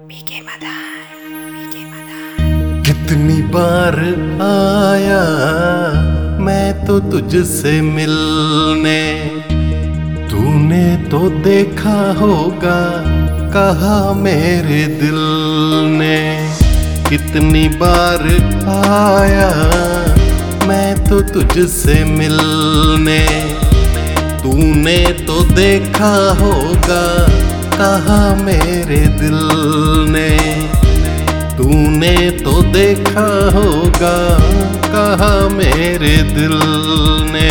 पीके मदार। कितनी बार आया मैं तो तुझसे मिलने, तूने तो देखा होगा कहा मेरे दिल ने। कितनी बार आया मैं तो तुझसे मिलने, तूने तो देखा होगा कहा मेरे दिल ने। तूने तो देखा होगा कहा मेरे दिल ने।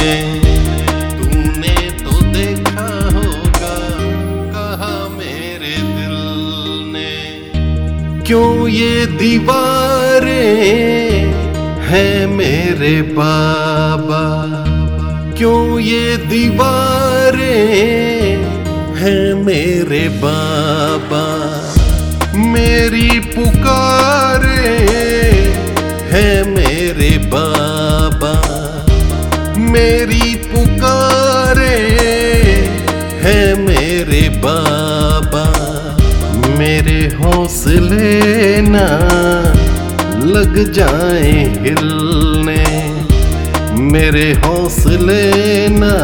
तूने तो देखा होगा कहा मेरे दिल ने। क्यों ये दीवारें हैं मेरे बाबा, क्यों ये दीवारें हैं मेरे बाबा। मेरी पुकारे है मेरे बाबा, मेरी पुकारे है मेरे बाबा। मेरे हौसले ना लग जाए हिलने, मेरे हौसले ना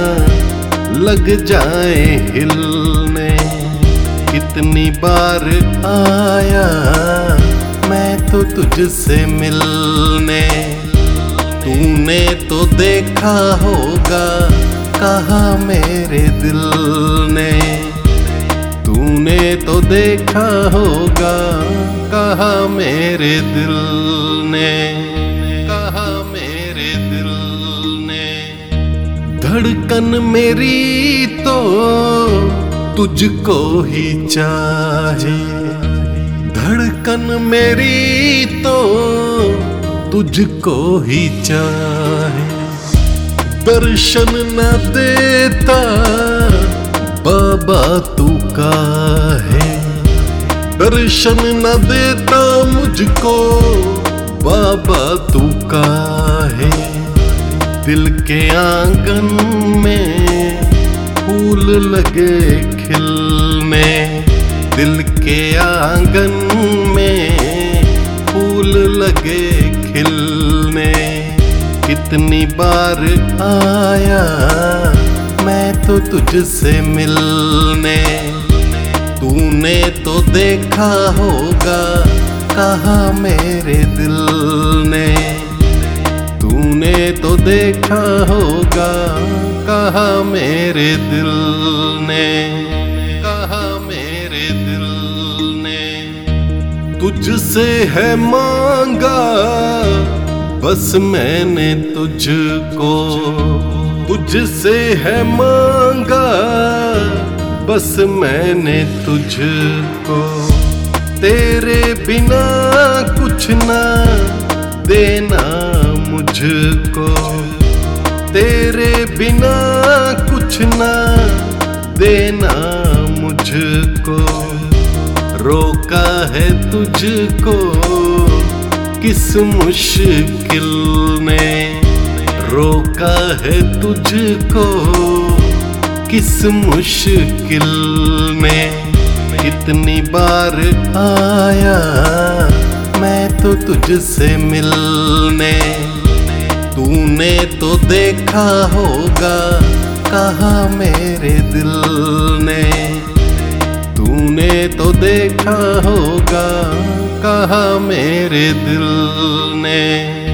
लग जाए हिलने। कितनी बार आया मैं तो तुझसे मिलने, तूने तो देखा होगा कहा मेरे दिल ने। तूने तो देखा होगा कहा मेरे दिल ने, कहा मेरे दिल ने। धड़कन मेरी तो तुझको ही चाहे, धड़कन मेरी तो तुझको ही चाहे। दर्शन न देता बाबा तू काहे, दर्शन न देता मुझको बाबा तू काहे। दिल के आंगन में फूल लगे खिलने, दिल के आंगन में फूल लगे खिलने। कितनी बार आया मैं तो तुझसे मिलने, तूने तो देखा होगा कहा मेरे दिल ने। तूने तो देखा होगा कहा मेरे दिल ने, कहा मेरे दिल ने। तुझसे है मांगा बस मैंने तुझको, तुझसे है मांगा बस मैंने तुझको। तेरे बिना कुछ ना देना मुझको, तेरे बिना कुछ ना देना मुझको। रोका है तुझको किस मुश्किल ने, रोका है तुझको किस मुश्किल ने। कितनी बार आया मैं तो तुझसे मिलने, तूने तो देखा होगा कहा मेरे दिल ने। तूने तो देखा होगा कहा मेरे दिल ने।